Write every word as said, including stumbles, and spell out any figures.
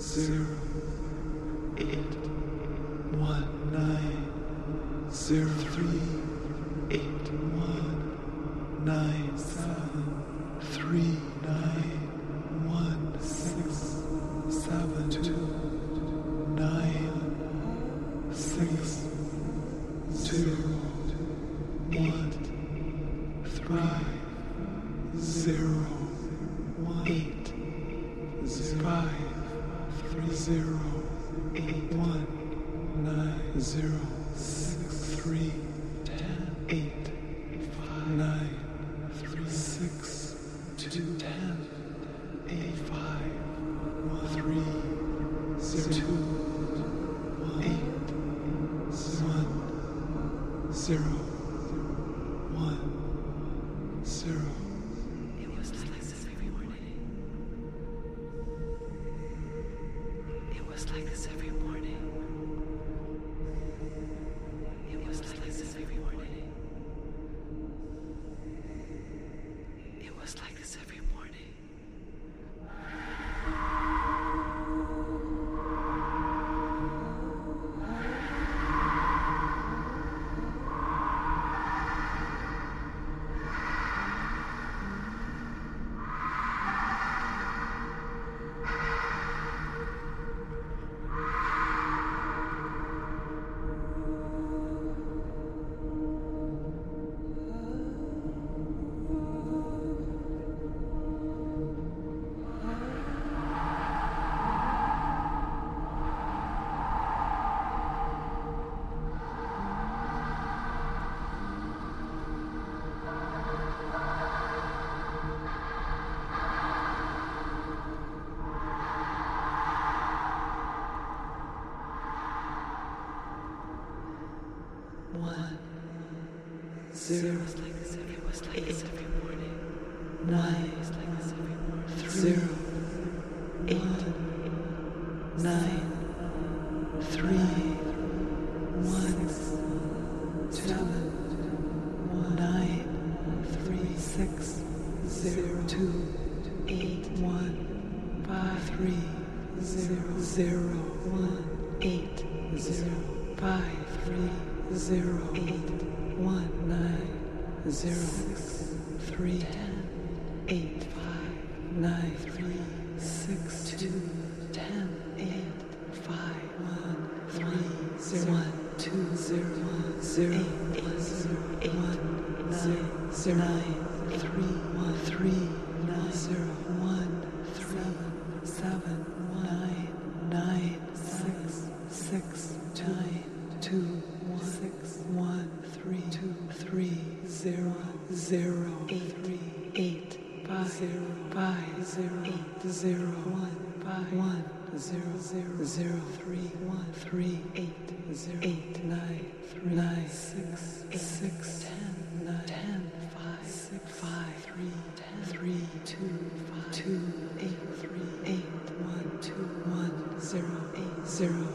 zero, eight, one, nine, zero, three, eight, one, nine, seven, three, nine, one, six, seven, two, nine, six, zero, eight, three, zero, one, eight, five, three, zero, eight, one, nine, zero, six, three, ten, eight, five, nine, three, six, two, ten, eight, five, one, three, zero, two, one, eight, one, zero, one, zero. It was like this every morning. It was like this every morning. It was like this every morning. It was like this every morning. One, zero, It was like this every, it was like this every morning. nine, It was like this every morning. zero, eight, nine, three, one, seven, nine, three, six, zero, two, eight, one, five, three, zero, zero, one, eight, zero, five, three, zero, eight, one, nine, zero, six, three, ten, eight, five, nine, three, six, two, ten, eight, five, one, three, zero, one, two, zero, one, zero, eight, eight, zero, eight, one, nine, zero, nine, three, one, three, nine, zero, one, three, seven, nine, nine, six, six, nine, two, one, six, one, three, two, three, zero, zero, eight, three, eight, five, zero, five, zero, eight, zero, one, five, one, zero, zero, zero, three, one, three, eight, zero, eight, nine, three, nine, six, eight, six, ten, nine, ten, five, six, five, three, ten, three, two, five, two, eight, three, eight, one, two, one, zero, eight, zero,